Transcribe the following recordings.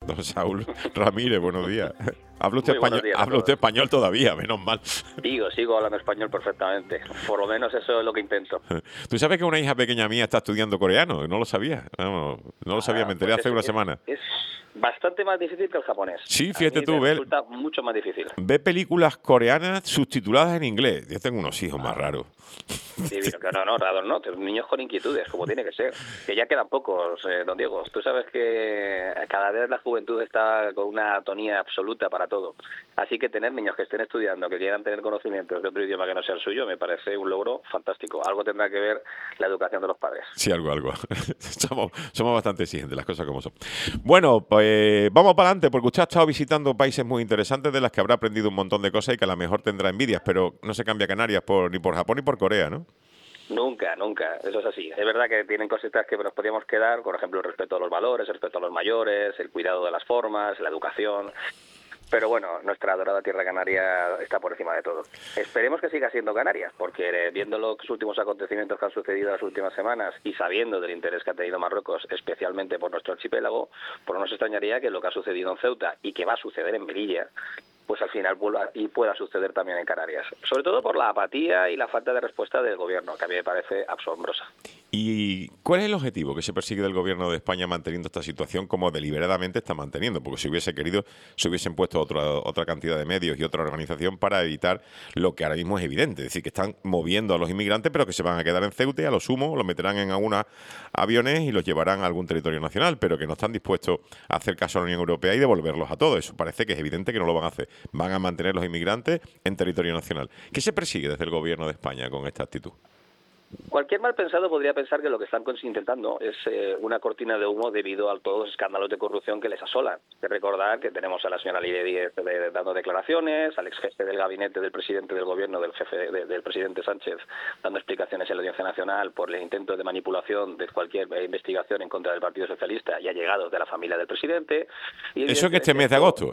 Don Saúl Ramírez, buenos días. Muy buenos días a Habla usted todos. español todavía, menos mal. Sigo hablando español perfectamente. Por lo menos eso es lo que intento. ¿Tú sabes que una hija pequeña mía está estudiando coreano? No lo sabía. Vamos, no lo sabía, me enteré Pues hace una semana. es bastante más difícil que el japonés. Sí, A fíjate mí tú, me ve, resulta mucho más difícil. ve películas coreanas subtituladas en inglés. Yo tengo unos hijos más raros. Divino, que no, raros no, niños con inquietudes, como tiene que ser. Que ya quedan pocos, don Diego. Tú sabes que cada vez la juventud está con una atonía absoluta para todo. Así que tener niños que estén estudiando, que quieran tener conocimientos de otro idioma que no sea el suyo, me parece un logro fantástico. Algo tendrá que ver la educación de los padres. Sí, algo. somos bastante exigentes, las cosas como son. Bueno, pues vamos para adelante, porque usted ha estado visitando países muy interesantes de las que habrá aprendido un montón de cosas y que a lo mejor tendrá envidias, pero no se cambia Canarias ni por Japón ni por Corea, ¿no? Nunca, eso es así. Es verdad que tienen cositas que nos podríamos quedar, por ejemplo, el respeto a los valores, el respeto a los mayores, el cuidado de las formas, la educación. Pero bueno, nuestra adorada tierra canaria está por encima de todo. Esperemos que siga siendo Canarias, porque viendo los últimos acontecimientos que han sucedido las últimas semanas y sabiendo del interés que ha tenido Marruecos, especialmente por nuestro archipiélago, pues no nos extrañaría que lo que ha sucedido en Ceuta y que va a suceder en Melilla, pues al final pueda suceder también en Canarias. Sobre todo por la apatía y la falta de respuesta del gobierno, que a mí me parece asombrosa. ¿Y cuál es el objetivo que se persigue del gobierno de España manteniendo esta situación como deliberadamente está manteniendo? Porque si hubiese querido, se hubiesen puesto otra cantidad de medios y otra organización para evitar lo que ahora mismo es evidente. Es decir, que están moviendo a los inmigrantes, pero que se van a quedar en Ceuta y a lo sumo los meterán en algunos aviones y los llevarán a algún territorio nacional, pero que no están dispuestos a hacer caso a la Unión Europea y devolverlos a todos. Eso parece que es evidente que no lo van a hacer. Van a mantener los inmigrantes en territorio nacional. ¿Qué se persigue desde el gobierno de España con esta actitud? Cualquier mal pensado podría pensar que lo que están intentando es una cortina de humo debido a todos los escándalos de corrupción que les asolan. Hay que recordar que tenemos a la señora Lidia Díez dando declaraciones, al ex jefe del gabinete del presidente del gobierno, del jefe del presidente Sánchez, dando explicaciones en la Audiencia Nacional por el intento de manipulación de cualquier investigación en contra del Partido Socialista y allegados de la familia del presidente. Y Eso en este mes de agosto.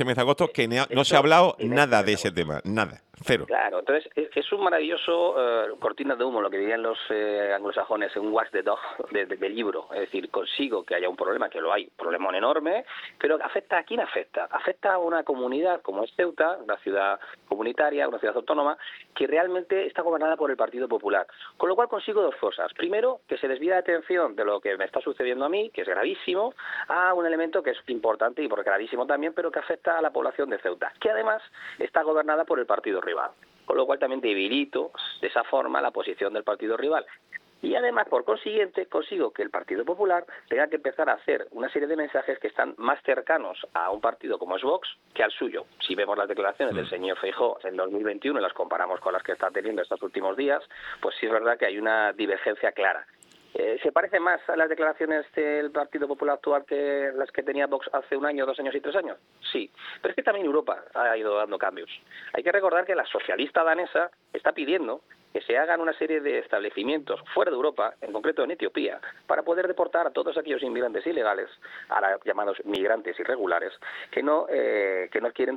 Que no se ha hablado nada de ese tema. Nada. Cero. Claro, entonces es un maravilloso cortina de humo, lo que dirían los anglosajones, un watch the dog de libro. Es decir, consigo que haya un problema, que lo hay, un problemón enorme, pero ¿afecta a quién afecta? Afecta a una comunidad como es Ceuta, una ciudad comunitaria, una ciudad autónoma, que realmente está gobernada por el Partido Popular. Con lo cual consigo dos cosas. Primero, que se desvía la atención de lo que me está sucediendo a mí, que es gravísimo, a un elemento que es importante y por gravísimo también, pero que afecta a la población de Ceuta, que además está gobernada por el partido rival. Con lo cual también debilito de esa forma la posición del partido rival. Y además, por consiguiente, consigo que el Partido Popular tenga que empezar a hacer una serie de mensajes que están más cercanos a un partido como es Vox que al suyo. Si vemos las declaraciones del señor Feijóo en 2021 y las comparamos con las que está teniendo estos últimos días, pues sí es verdad que hay una divergencia clara. ¿Se parece más a las declaraciones del Partido Popular actual que las que tenía Vox hace un año, 2 años y 3 años? Sí, pero es que también Europa ha ido dando cambios. Hay que recordar que la socialista danesa está pidiendo que se hagan una serie de establecimientos fuera de Europa, en concreto en Etiopía, para poder deportar a todos aquellos inmigrantes ilegales, ahora llamados migrantes irregulares, que no quieren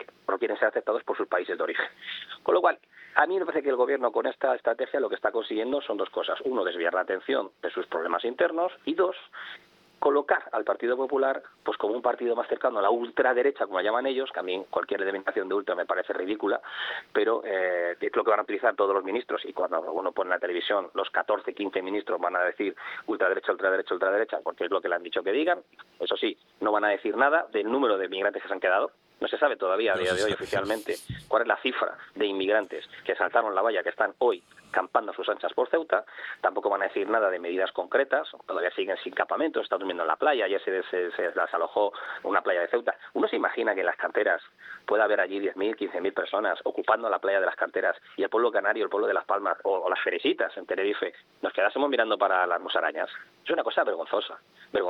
ser aceptados por sus países de origen. Con lo cual, a mí me parece que el gobierno con esta estrategia lo que está consiguiendo son dos cosas. Uno, desviar la atención de sus problemas internos y dos, colocar al Partido Popular pues como un partido más cercano a la ultraderecha, como la llaman ellos, que a mí cualquier denominación de ultra me parece ridícula, pero es lo que van a utilizar todos los ministros, y cuando uno pone en la televisión los 14, 15 ministros van a decir ultraderecha, ultraderecha, ultraderecha, porque es lo que le han dicho que digan. Eso sí, no van a decir nada del número de migrantes que se han quedado. No se sabe todavía a día de hoy oficialmente cuál es la cifra de inmigrantes que saltaron la valla, que están hoy campando a sus anchas por Ceuta. Tampoco van a decir nada de medidas concretas, todavía siguen sin campamentos, están durmiendo en la playa, ayer se las alojó una playa de Ceuta. Uno se imagina que en las canteras pueda haber allí 10.000, 15.000 personas ocupando la playa de las canteras y el pueblo canario, el pueblo de Las Palmas o las Feresitas en Tenerife nos quedásemos mirando para las musarañas. Es una cosa vergonzosa.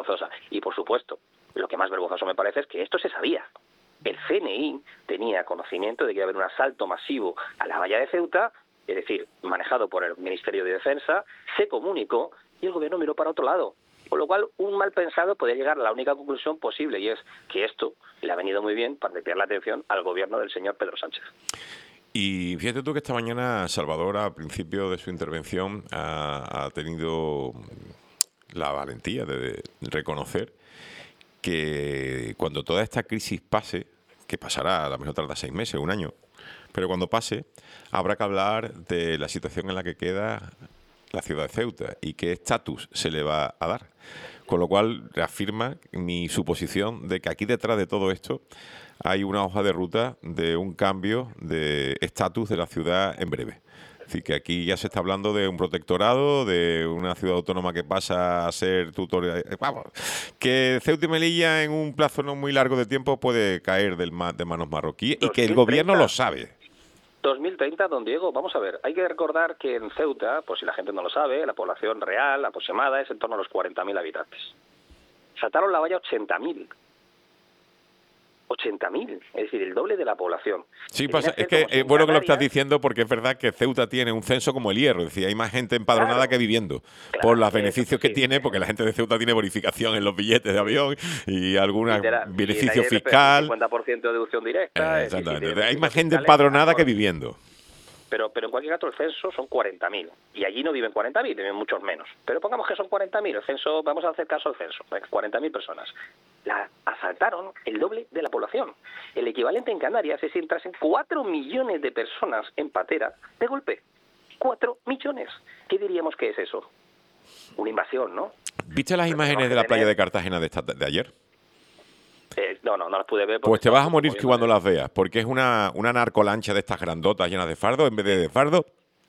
Y por supuesto, lo que más vergonzoso me parece es que esto se sabía. El CNI tenía conocimiento de que iba a haber un asalto masivo a la valla de Ceuta, es decir, manejado por el Ministerio de Defensa, se comunicó y el gobierno miró para otro lado. Con lo cual, un mal pensado podía llegar a la única conclusión posible, y es que esto le ha venido muy bien para desviar la atención al gobierno del señor Pedro Sánchez. Y fíjate tú que esta mañana Salvador, al principio de su intervención, ha tenido la valentía de reconocer que cuando toda esta crisis pase, que pasará, a lo mejor tarda 6 meses, un año, pero cuando pase, habrá que hablar de la situación en la que queda la ciudad de Ceuta y qué estatus se le va a dar. Con lo cual reafirma mi suposición de que aquí detrás de todo esto hay una hoja de ruta de un cambio de estatus de la ciudad en breve. Es decir, que aquí ya se está hablando de un protectorado, de una ciudad autónoma que pasa a ser tutorial. Vamos, que Ceuta y Melilla en un plazo no muy largo de tiempo puede caer de manos marroquíes y que el gobierno lo sabe. 2030, don Diego, vamos a ver, hay que recordar que en Ceuta, pues si la gente no lo sabe, la población real aproximada es en torno a los 40.000 habitantes. Saltaron la valla 80.000. 80.000, es decir, el doble de la población. Sí, pasa, es que es bueno que lo estás diciendo porque es verdad que Ceuta tiene un censo como el Hierro, es decir, hay más gente empadronada que viviendo, por los beneficios que tiene, porque la gente de Ceuta tiene bonificación en los billetes de avión y algún beneficio fiscal. 50% de deducción directa. Exactamente, hay más gente empadronada que viviendo. Pero en cualquier caso el censo son 40.000 y allí no viven 40.000, viven muchos menos. Pero pongamos que son 40.000, el censo, vamos a hacer caso al censo, 40.000 personas. Asaltaron el doble de la población. El equivalente en Canarias es si entrasen 4 millones de personas en patera de golpe. 4 millones. ¿Qué diríamos que es eso? Una invasión, ¿no? ¿Viste las imágenes de la playa de Cartagena de ayer? No las pude ver. Pues te vas a morir cuando las veas, porque es una narcolancha de estas grandotas llenas de fardo, en vez de fardo,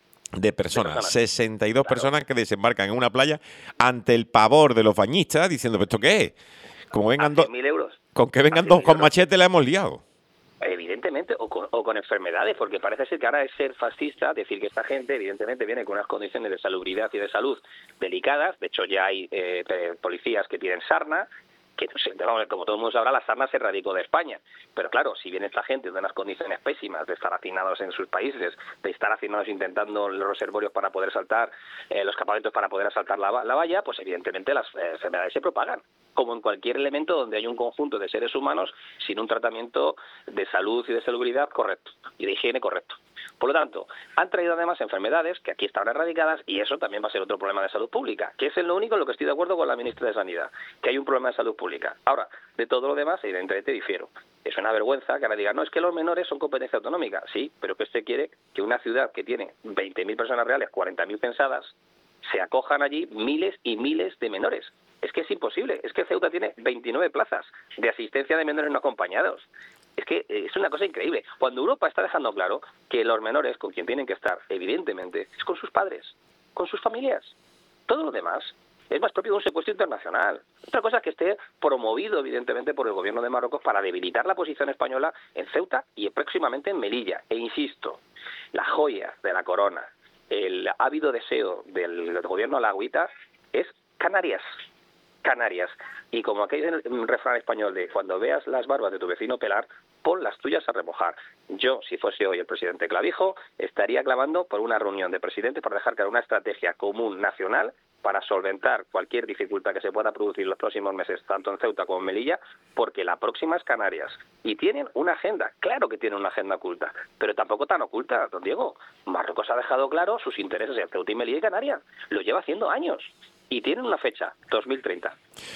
de personas. 62 personas que desembarcan en una playa ante el pavor de los bañistas, diciendo, ¿esto qué es? Como vengan dos, con que vengan dos con machete la hemos liado. Evidentemente, o con enfermedades, porque parece ser que ahora es ser fascista, decir que esta gente evidentemente viene con unas condiciones de salubridad y de salud delicadas. De hecho, ya hay policías que tienen sarna, que no sé, como todo el mundo sabrá, la sarna se erradicó de España. Pero claro, si viene esta gente de unas condiciones pésimas, de estar hacinados en sus países, de estar hacinados intentando los reservorios para poder saltar, los campamentos para poder asaltar la valla, pues evidentemente las enfermedades se propagan, como en cualquier elemento donde hay un conjunto de seres humanos sin un tratamiento de salud y de salubridad correcto, y de higiene correcto. Por lo tanto, han traído además enfermedades que aquí están erradicadas y eso también va a ser otro problema de salud pública, que es lo único en lo que estoy de acuerdo con la ministra de Sanidad, que hay un problema de salud pública. Ahora, de todo lo demás, evidentemente difiero. Es una vergüenza que ahora digan, no, es que los menores son competencia autonómica. Sí, pero que usted quiere que una ciudad que tiene 20.000 personas reales, 40.000 pensadas, se acojan allí miles y miles de menores. Es que es imposible. Es que Ceuta tiene 29 plazas de asistencia de menores no acompañados. Es que es una cosa increíble. Cuando Europa está dejando claro que los menores con quien tienen que estar, evidentemente, es con sus padres, con sus familias. Todo lo demás es más propio de un secuestro internacional. Otra cosa es que esté promovido, evidentemente, por el gobierno de Marruecos para debilitar la posición española en Ceuta y próximamente en Melilla. E insisto, la joya de la corona, el ávido deseo del gobierno alauita es Canarias. Canarias. Y como aquí hay un refrán español de cuando veas las barbas de tu vecino pelar, pon las tuyas a remojar. Yo, si fuese hoy el presidente Clavijo, estaría clamando por una reunión de presidentes para dejar claro una estrategia común nacional para solventar cualquier dificultad que se pueda producir en los próximos meses, tanto en Ceuta como en Melilla, porque la próxima es Canarias. Y tienen una agenda, claro que tienen una agenda oculta, pero tampoco tan oculta, don Diego. Marruecos ha dejado claro sus intereses en Ceuta y Melilla y Canarias. Lo lleva haciendo años. Y tienen una fecha, 2030.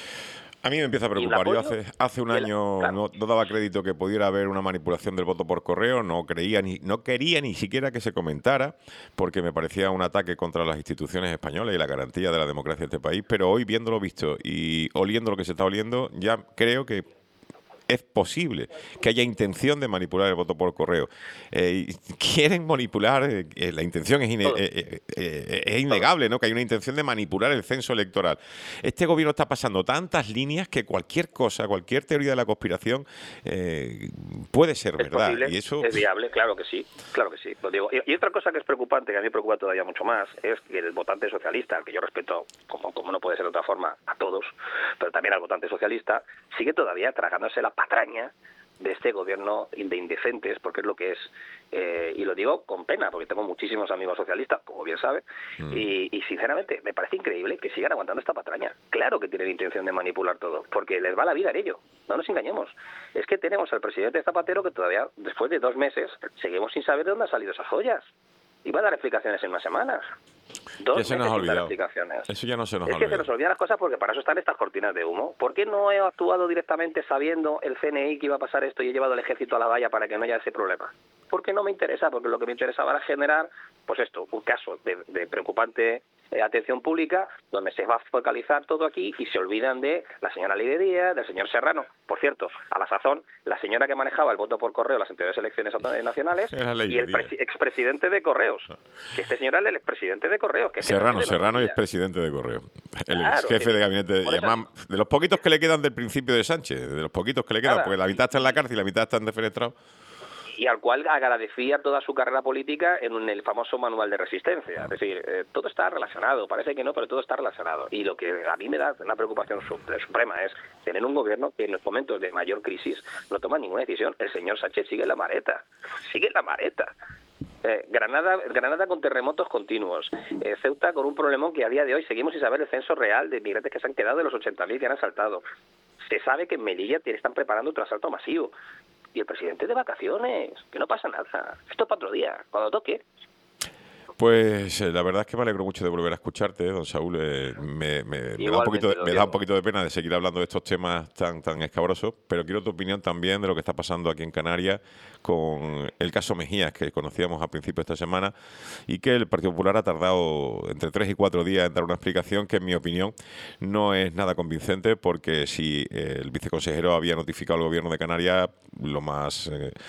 A mí me empieza a preocupar. Yo hace un año no daba crédito que pudiera haber una manipulación del voto por correo, no quería ni siquiera que se comentara, porque me parecía un ataque contra las instituciones españolas y la garantía de la democracia de este país, pero hoy viéndolo visto y oliendo lo que se está oliendo, ya creo que es posible que haya intención de manipular el voto por correo. Quieren manipular, la intención es innegable, ¿no? Que hay una intención de manipular el censo electoral. Este gobierno está pasando tantas líneas que cualquier cosa, cualquier teoría de la conspiración puede ser verdad. Posible, y eso es viable, claro que sí, lo digo. Y otra cosa que es preocupante, que a mí me preocupa todavía mucho más, es que el votante socialista, al que yo respeto, como no puede ser de otra forma, a todos, pero también al votante socialista, sigue todavía tragándose la patraña de este gobierno de indecentes, porque es lo que es, y lo digo con pena, porque tengo muchísimos amigos socialistas, como bien sabe, y sinceramente me parece increíble que sigan aguantando esta patraña. Claro que tienen intención de manipular todo, porque les va la vida en ello, no nos engañemos. Es que tenemos al presidente Zapatero que todavía, después de 2 meses, seguimos sin saber de dónde han salido esas joyas. Y va a dar explicaciones en unas semanas. 2 Ya se nos meses ha sin dar olvidado. explicaciones. Eso ya no se nos ha Es que se olvidado. nos olvidan las cosas porque para eso están estas cortinas de humo. ¿Por qué no he actuado directamente sabiendo el CNI que iba a pasar esto y he llevado al ejército a la valla para que no haya ese problema? Porque no me interesa, porque lo que me interesaba era generar, pues esto, un caso de preocupante atención pública, donde se va a focalizar todo aquí y se olvidan de la señora Lidia Díaz, del señor Serrano. Por cierto, a la sazón, la señora que manejaba el voto por correo en las anteriores elecciones nacionales y el expresidente de Correos. Que este señor era el expresidente de Correos. Que Serrano y es presidente de Correo. El Claro, jefe de gabinete de los poquitos que le quedan del principio de Sánchez, de los poquitos que le quedan, porque la mitad está en la cárcel y la mitad está en defenestrado. Y al cual agradecía toda su carrera política en el famoso manual de resistencia. Es decir, todo está relacionado, parece que no, pero todo está relacionado. Y lo que a mí me da una preocupación suprema es tener un gobierno que en los momentos de mayor crisis no toma ninguna decisión. El señor Sánchez sigue en la maleta. Granada con terremotos continuos, Ceuta con un problemón que a día de hoy seguimos sin saber el censo real de migrantes que se han quedado de los 80.000 que han asaltado. Se sabe que en Melilla están preparando otro asalto masivo. Y el presidente de vacaciones, que no pasa nada. Esto es para otro día, cuando toque. Pues la verdad es que me alegro mucho de volver a escucharte, don Saúl. Me da un poquito de pena de seguir hablando de estos temas tan escabrosos, pero quiero tu opinión también de lo que está pasando aquí en Canarias con el caso Mejías, que conocíamos a principios de esta semana, y que el Partido Popular ha tardado entre 3 y 4 días en dar una explicación que, en mi opinión, no es nada convincente, porque si el viceconsejero había notificado al Gobierno de Canarias, lo más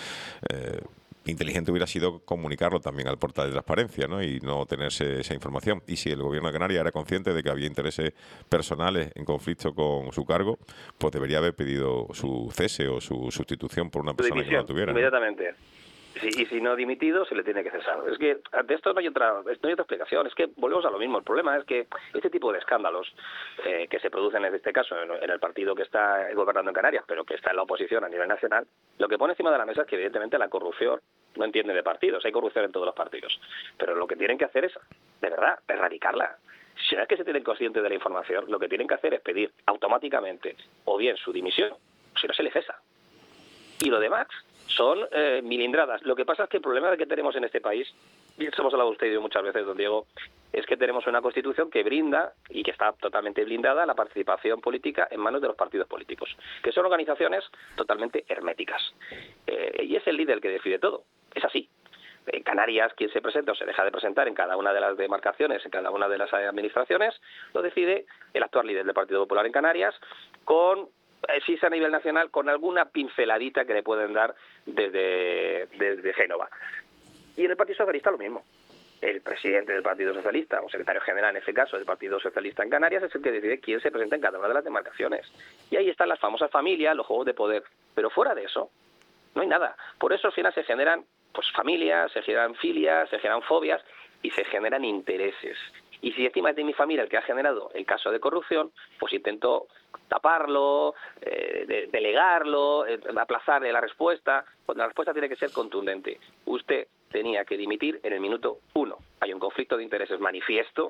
inteligente hubiera sido comunicarlo también al portal de transparencia, ¿no? Y no tenerse esa información. Y si el Gobierno de Canarias era consciente de que había intereses personales en conflicto con su cargo, pues debería haber pedido su cese o su sustitución por una persona que no lo tuviera, ¿no? Inmediatamente. Y si no ha dimitido, se le tiene que cesar. Es que ante esto no hay otra explicación. Es que volvemos a lo mismo. El problema es que este tipo de escándalos que se producen en este caso en el partido que está gobernando en Canarias, pero que está en la oposición a nivel nacional, lo que pone encima de la mesa es que evidentemente la corrupción no entiende de partidos. Hay corrupción en todos los partidos. Pero lo que tienen que hacer es, de verdad, erradicarla. Si no es que se tienen conscientes de la información, lo que tienen que hacer es pedir automáticamente o bien su dimisión, o si no se le cesa. Y lo demás son milindradas. Lo que pasa es que el problema que tenemos en este país, y eso hemos hablado usted y yo muchas veces, don Diego, es que tenemos una Constitución que brinda y que está totalmente blindada la participación política en manos de los partidos políticos, que son organizaciones totalmente herméticas. Y es el líder el que decide todo. Es así. En Canarias, quien se presenta o se deja de presentar en cada una de las demarcaciones, en cada una de las administraciones, lo decide el actual líder del Partido Popular en Canarias, con, si es a nivel nacional, con alguna pinceladita que le pueden dar desde Génova. Y en el Partido Socialista lo mismo. El presidente del Partido Socialista, o secretario general en este caso del Partido Socialista en Canarias, es el que decide quién se presenta en cada una de las demarcaciones. Y ahí están las famosas familias, los juegos de poder. Pero fuera de eso, no hay nada. Por eso al final se generan pues familias, se generan filias, se generan fobias y se generan intereses. Y si encima es de mi familia el que ha generado el caso de corrupción, pues intento taparlo, delegarlo, aplazarle la respuesta. Pues la respuesta tiene que ser contundente. Usted tenía que dimitir en el minuto 1. Hay un conflicto de intereses manifiesto,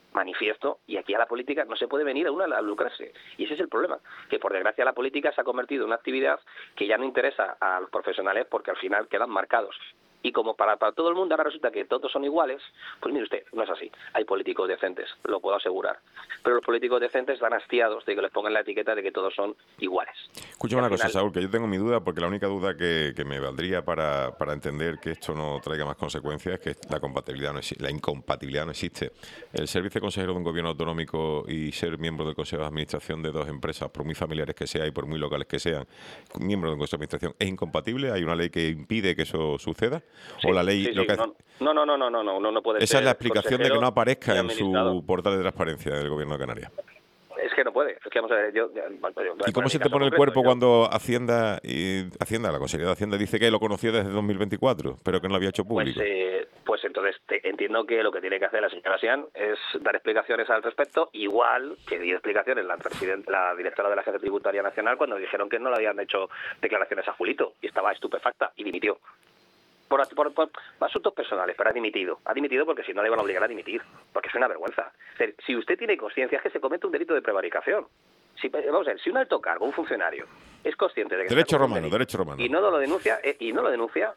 y aquí a la política no se puede venir a lucrarse. Y ese es el problema, que por desgracia la política se ha convertido en una actividad que ya no interesa a los profesionales porque al final quedan marcados. Y como para todo el mundo ahora resulta que todos son iguales, pues mire usted, no es así. Hay políticos decentes, lo puedo asegurar. Pero los políticos decentes están hastiados de que les pongan la etiqueta de que todos son iguales. Escúchame una cosa, Saúl, que yo tengo mi duda, porque la única duda que me valdría para entender que esto no traiga más consecuencias es que la incompatibilidad no existe. El ser viceconsejero de un gobierno autonómico y ser miembro del Consejo de Administración de dos empresas, por muy familiares que sean y por muy locales que sean, miembro de un Consejo de Administración, ¿es incompatible? ¿Hay una ley que impide que eso suceda? Sí, ¿O la ley sí, lo que no puede ser? Esa es la explicación de que no aparezca en administrador. su portal de transparencia del Gobierno de Canarias. Es que no puede. Es que vamos a ver, ¿Y cómo se te pone el cuerpo cuando Hacienda, la Consejería de Hacienda, dice que lo conoció desde 2024, pero que no lo había hecho público? Pues entonces entiendo que lo que tiene que hacer la señora Sian es dar explicaciones al respecto, igual que dio explicaciones la directora de la Agencia Tributaria Nacional cuando dijeron que no le habían hecho declaraciones a Julito y estaba estupefacta y dimitió. Por asuntos personales, pero ha dimitido. Ha dimitido porque si no le iban a obligar a dimitir, porque es una vergüenza. Si usted tiene conciencia es que se comete un delito de prevaricación. Vamos a ver, si un alto cargo, un funcionario, es consciente de que Derecho romano. y no lo denuncia,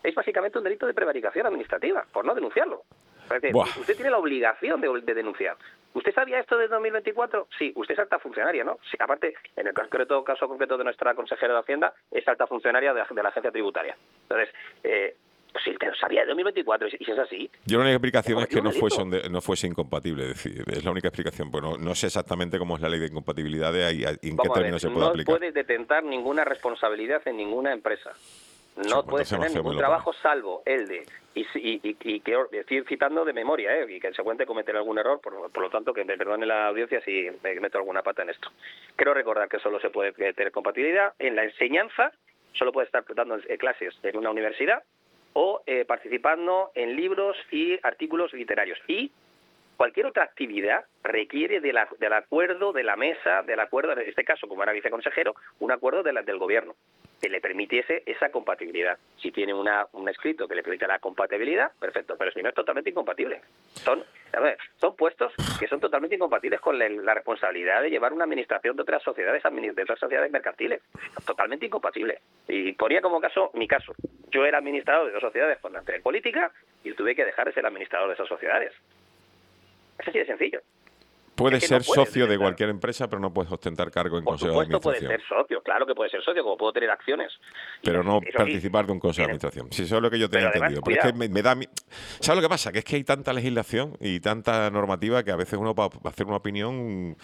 Es básicamente un delito de prevaricación administrativa, por no denunciarlo. Es decir, usted tiene la obligación de denunciar. ¿Usted sabía esto de 2024? Sí, usted es alta funcionaria, ¿no? Sí, aparte, en el caso concreto de nuestra consejera de Hacienda, es alta funcionaria de la agencia tributaria. Entonces, pues si usted lo sabía de 2024, y si es así... Yo la única explicación es que no fuese incompatible, es decir, es la única explicación. Bueno, no sé exactamente cómo es la ley de incompatibilidades y en qué términos se puede aplicar. No puede detentar ninguna responsabilidad en ninguna empresa. No puede tener ningún trabajo salvo el de, y que estoy citando de memoria, y que en consecuente cometer algún error, por lo tanto que me perdone la audiencia si me meto alguna pata en esto. Quiero recordar que solo se puede tener compatibilidad en la enseñanza, solo puede estar dando clases en una universidad o participando en libros y artículos literarios. Y cualquier otra actividad requiere del acuerdo de la mesa, del acuerdo, en este caso, como era viceconsejero, un acuerdo del gobierno que le permitiese esa compatibilidad. Si tiene un escrito que le permita la compatibilidad, perfecto, pero si no es totalmente incompatible. Son puestos que son totalmente incompatibles con la responsabilidad de llevar una administración de otras sociedades mercantiles. Totalmente incompatible. Y ponía como caso mi caso. Yo era administrador de dos sociedades con la política y tuve que dejar de ser administrador de esas sociedades. Es así de sencillo. Puedes ser socio de cualquier empresa, pero no puedes ostentar cargo en consejo de administración. Por supuesto puede ser socio, claro que puede ser socio, como puedo tener acciones. Pero no participar de un consejo de administración. Sí, eso es lo que yo tenía entendido. Pero es que me da... ¿Sabes lo que pasa? Que es que hay tanta legislación y tanta normativa que a veces uno para hacer una opinión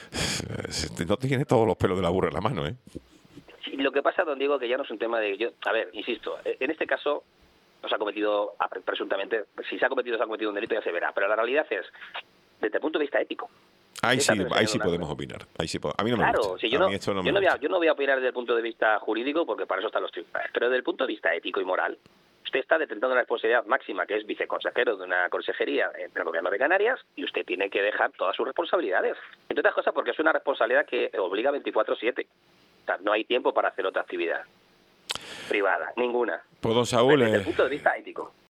no tiene todos los pelos de la burra en la mano, ¿eh? Sí, lo que pasa, don Diego, que ya no es un tema de... A ver, insisto, en este caso no se ha cometido, presuntamente, si se ha cometido un delito ya se verá, pero la realidad es, desde el punto de vista ético... Ahí sí podemos opinar. A mí no me gusta. Sí, yo no voy a opinar desde el punto de vista jurídico porque para eso están los tribunales. Pero desde el punto de vista ético y moral, usted está detentando una responsabilidad máxima, que es viceconsejero de una consejería en el Gobierno de Canarias, y usted tiene que dejar todas sus responsabilidades. Entre otras cosas porque es una responsabilidad que obliga 24/7. O sea, no hay tiempo para hacer otra actividad privada, ninguna. Pues don Saúl, desde el punto de vista ético.